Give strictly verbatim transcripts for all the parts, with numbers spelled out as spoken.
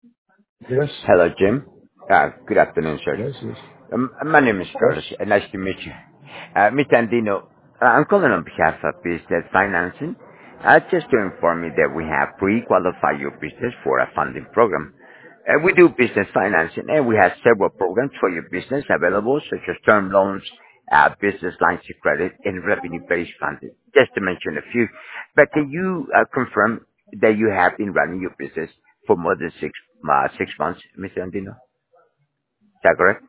Yes. Hello, Jim. Uh, good afternoon, sir. Yes, yes. Um, my name is Carlos. Uh, Nice to meet you. Uh, mister Andino, uh, I'm calling on behalf of Business Financing. Uh, just to inform you that we have pre-qualified your business for a funding program. Uh, we do business financing, and we have several programs for your business available, such as term loans, uh, business lines of credit, and revenue-based funding, just to mention a few. But can you uh, confirm that you have been running your business for more than six uh, six months, mister Andino? ¿Está correcto?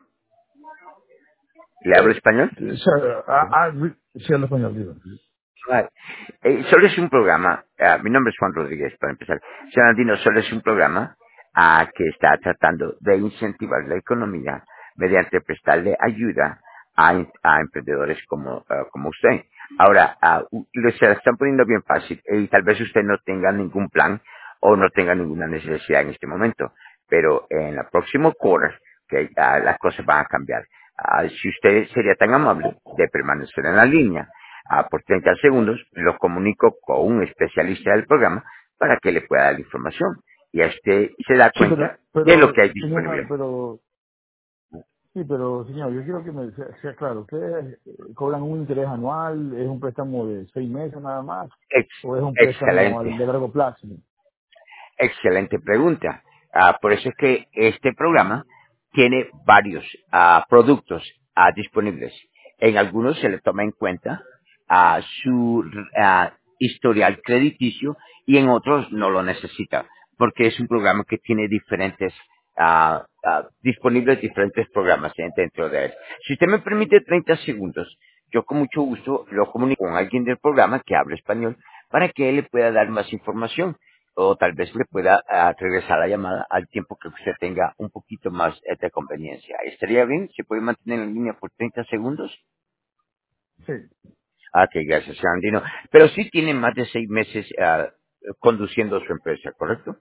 ¿Le hablo Eh, español? sir, I, I re- sí, hablo español, digo. Vale. Eh, solo es un programa, ah, mi nombre es Juan Rodríguez, para empezar. Señor Andino, solo es un programa ah, que está tratando de incentivar la economía mediante prestarle ayuda a, em- a emprendedores como, ah, como usted. Ahora, ah, u- lo- se la están poniendo bien fácil y tal vez usted no tenga ningún plan o no tenga ninguna necesidad en este momento, pero en el próximo quarter que ah, las cosas van a cambiar. Ah, si usted sería tan amable de permanecer en la línea, Ah, por treinta segundos lo comunico con un especialista del programa para que le pueda dar la información y a usted se da Sí, pero, cuenta de lo pero, que hay señor, disponible. pero, sí, pero, señor, yo quiero que me sea, sea claro, ¿ustedes eh, cobran un interés anual? ¿Es un préstamo de seis meses nada más? Ex- ¿O es un préstamo excelente. al- de largo plazo? Excelente pregunta. Ah, por eso es que este programa tiene varios ah, productos ah, disponibles. En algunos se le toma en cuenta ah, su ah, historial crediticio y en otros no lo necesita, porque es un programa que tiene diferentes, ah, ah, disponibles diferentes programas eh, dentro de él. Si usted me permite treinta segundos, yo con mucho gusto lo comunico con alguien del programa que hable español para que él le pueda dar más información o tal vez le pueda ah, regresar la llamada al tiempo que usted tenga un poquito más eh, de conveniencia. ¿Estaría bien? ¿Se puede mantener en línea por treinta segundos? Sí, Ah, ok, gracias, señor Andino. Pero sí tiene más de seis meses ah, conduciendo su empresa, ¿correcto?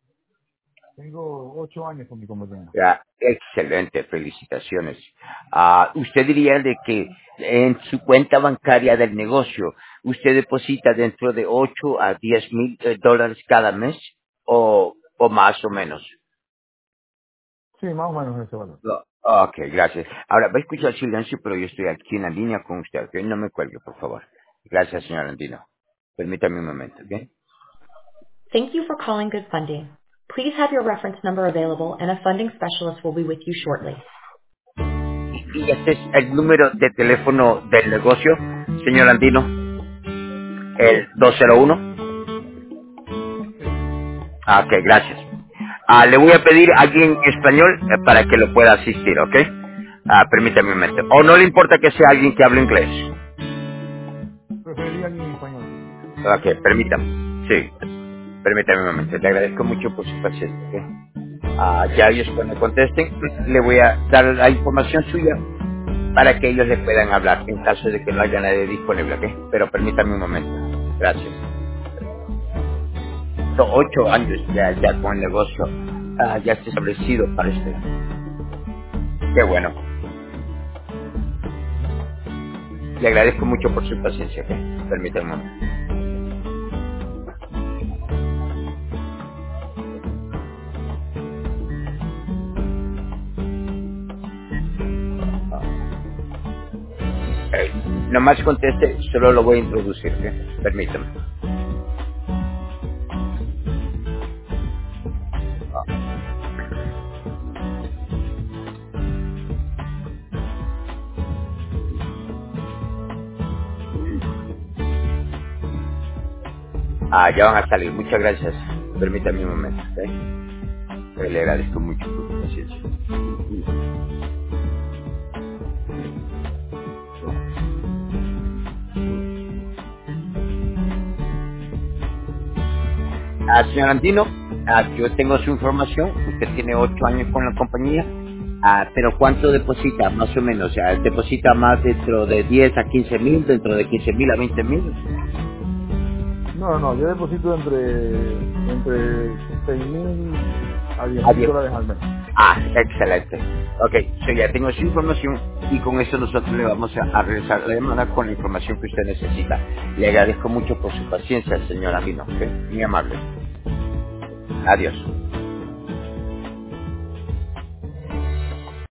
tengo ocho años con mi compañía. Ya, excelente, felicitaciones. Ah, ¿usted diría de que en su cuenta bancaria del negocio usted deposita dentro de ocho a diez mil eh, dólares cada mes o, o más o menos? Sí, más o menos ese valor. No. Ok, gracias. Ahora, va a escuchar silencio, pero yo estoy aquí en la línea con usted, ¿ok? No me cuelgue, por favor. Gracias, señor Andino. Permítame un momento, ¿ok? Thank you for calling Good Funding. Please have your reference number available and a funding specialist will be with you shortly. Y este es el número de teléfono del negocio, señor Andino, el Sí, dos cero uno. sí. Ah, ok, gracias. Ah, le voy a pedir a alguien en español eh, para que lo pueda asistir, ¿ok? Ah, permítame un momento. O no le importa que sea alguien que hable inglés. Preferiría alguien en español. Ok, permítame. Sí, permítame un momento. Le agradezco mucho por su paciencia. ¿Ok? Ah, ya ellos cuando contesten, le voy a dar la información suya para que ellos le puedan hablar en caso de que no haya nadie disponible. ¿Ok? Pero permítame un momento. Gracias. Son ocho años ya, ya con el negocio. Ah, ya está establecido para usted. Qué bueno. Le agradezco mucho por su paciencia. ¿Ok? Permítame un momento. Eh, nomás conteste, solo lo voy a introducir. ¿Ok? Permítame. Ah, ya van a salir. Muchas gracias. Permítame un momento. ¿Ok? Eh, Le agradezco mucho por su paciencia. Ah, señor Andino, ah, yo tengo su información. Usted tiene ocho años con la compañía. Ah, pero ¿cuánto deposita, más o menos? O sea, ¿deposita más dentro de diez a quince mil, dentro de quince mil a veinte mil? No, no, yo deposito entre, entre seis mil a diez A mil diez. dólares al mes. Ah, excelente. Ok, so ya tengo su información y con eso nosotros le vamos a, a regresar la llamada con la información que usted necesita. Le agradezco mucho por su paciencia, señor Andino. ¿Ok? Muy amable. Adiós.